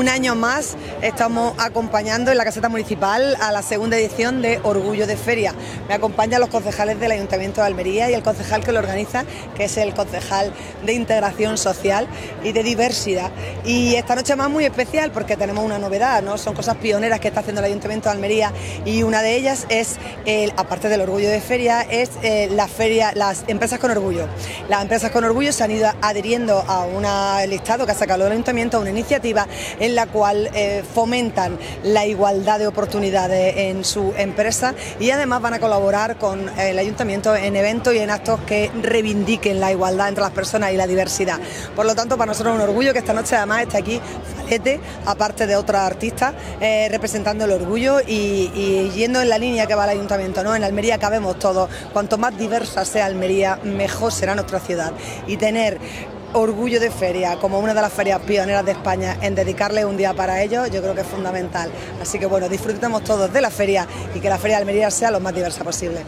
Un año más estamos acompañando en la caseta municipal a la segunda edición de Orgullo de Feria. Me acompañan los concejales del Ayuntamiento de Almería y el concejal que lo organiza, que es el concejal de Integración Social y de Diversidad. Y esta noche más muy especial porque tenemos una novedad, ¿no? Son cosas pioneras que está haciendo el Ayuntamiento de Almería y una de ellas es, aparte del Orgullo de Feria, es la feria, las empresas con orgullo. Las empresas con orgullo se han ido adhiriendo a un listado que ha sacado el Ayuntamiento, a una iniciativa en la cual fomentan la igualdad de oportunidades en su empresa y además van a colaborar con el Ayuntamiento en eventos y en actos que reivindiquen la igualdad entre las personas y la diversidad. Por lo tanto, para nosotros es un orgullo que esta noche además esté aquí Falete, aparte de otros artistas, representando el orgullo y yendo en la línea que va el Ayuntamiento, ¿no? En Almería cabemos todos. Cuanto más diversa sea Almería, mejor será nuestra ciudad. Y tener Orgullo de Feria como una de las ferias pioneras de España en dedicarle un día para ello, yo creo que es fundamental. Así que bueno, disfrutemos todos de la feria y que la feria de Almería sea lo más diversa posible.